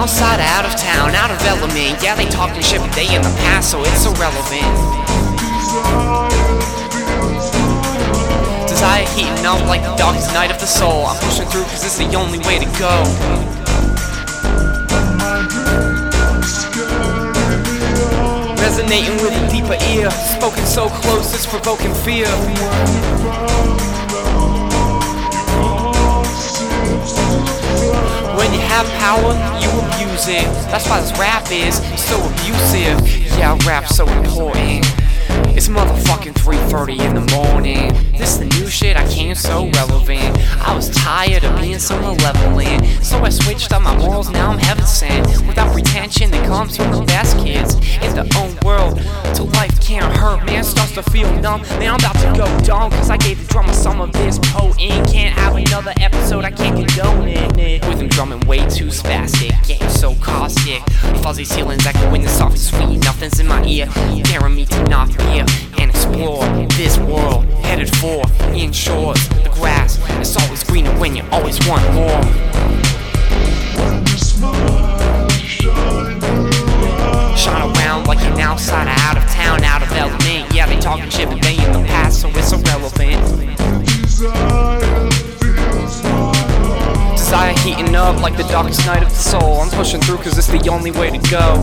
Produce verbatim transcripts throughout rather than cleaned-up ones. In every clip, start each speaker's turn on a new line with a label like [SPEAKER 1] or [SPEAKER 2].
[SPEAKER 1] outside, out of town, out of element. Yeah, they talking shit, but they in the past, so it's irrelevant. Desire heating up like the darkest night of the soul. I'm pushing through cause it's the only way to go. Resonating with a deeper ear, spoken so close it's provoking fear. When you have power, you abuse it. That's why this rap is so abusive. Yeah, rap's so important. It's motherfucking three thirty in the morning. This is the new shit, I came so relevant. I was tired of being so malevolent, so I switched up my morals, now I'm heaven sent. Without pretension that comes from the best kids in their own world. Till life can't hurt, man, starts to feel numb. Man, I'm about to go dumb, cause I gave the drummer some of this potent. Can't have another episode, I can't condone it. With him drumming way too spastic, getting so caustic. Fuzzy ceilings echoing the soft and sweet. Nothing's in my ear, daring me to knock here and explore this world, headed for inshores. The grass is always greener when you always want more. Shine around like you're outside, out of town, out of element. Yeah, they talking shit, but they in the past, so it's irrelevant. Desire heating up like the darkest night of the soul. I'm pushing through cause it's the only way to go.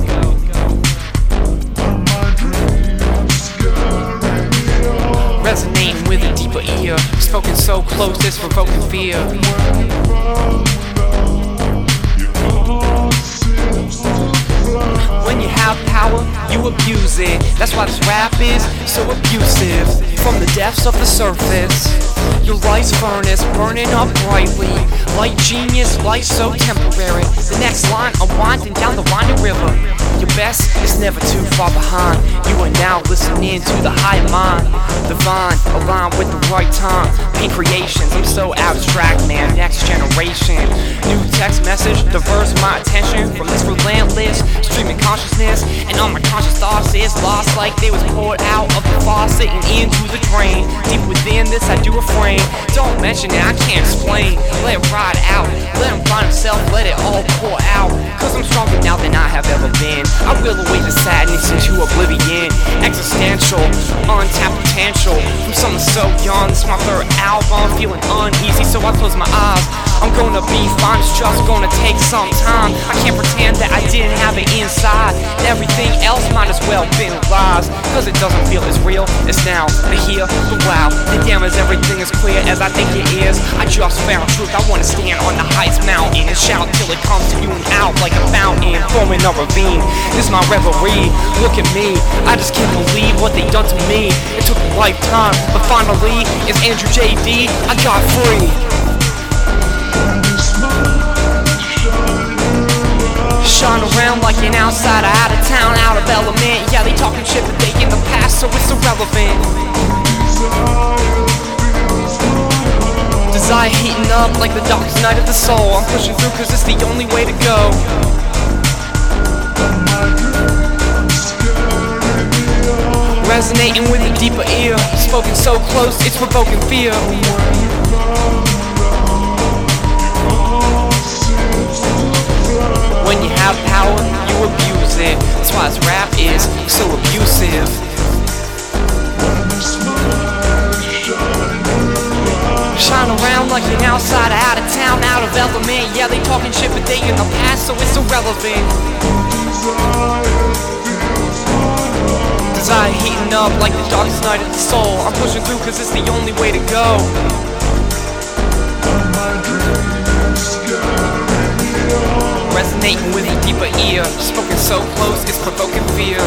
[SPEAKER 1] Resonating with a deeper ear, spoken so close it's provoking fear. When you have power, you abuse it. That's why this rap is so abusive. From the depths of the surface, your life's furnace burning up brightly. Like genius, life so temporary. The next line, I'm winding down the winding river. Your best is never too far behind. You are now listening to the high mind. Divine, aligned with the right time. Paint creations, I'm so abstract, man. Next generation. New text message diverts my attention from this relentless streaming consciousness. And all my conscious thoughts is lost like they was poured out of the faucet and into the drain. Deep within this I do refrain. Don't mention it, I can't explain. Let it ride out, let him find himself, let it all pour out. Cause I'm stronger now than I have ever been. I will away the sadness into oblivion. Existential, untapped potential. From something so young, this my third album. Feeling uneasy so I close my eyes. I'm gonna be fine, it's just gonna take some time. I can't pretend that I didn't have it inside. And everything else might as well been lies. Cause it doesn't feel as real as now. The here, the wow, the damn as everything is clear as I think it is. I just found truth, I wanna stand on the highest mountain and shout till it comes to you and out like a fountain, forming a ravine. This is my reverie, look at me, I just can't believe what they done to me. It took a lifetime, but finally, it's Andrew J D, I got free. Shine around like an outsider, out of town, out of element. Yeah, they talking shit, but they in the past, so it's irrelevant. Desire heating up like the darkest night of the soul. I'm pushing through cause it's the only way to go. Resonating with a deeper ear, spoken so close it's provoking fear. When you have power, you abuse it. That's why this rap is so abusive. Shine around like an outsider, out of town, out of element. Yeah, they talking shit, but they in the past, so it's irrelevant. Desire heating up like the darkest night of the soul. I'm pushing through cause it's the only way to go. Resonating with a deeper ear, spoken so close it's provoking fear.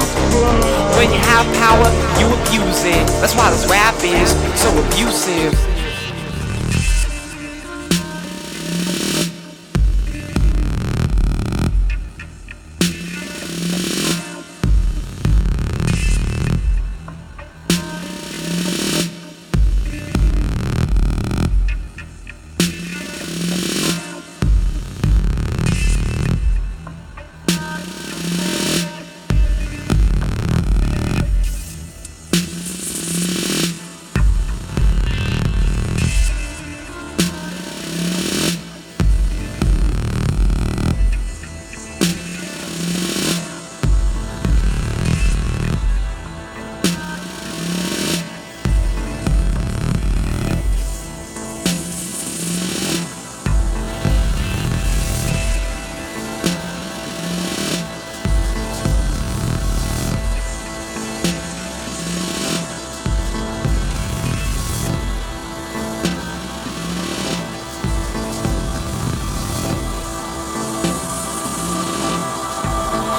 [SPEAKER 1] When you have power, you abuse it. That's why this rap is so abusive.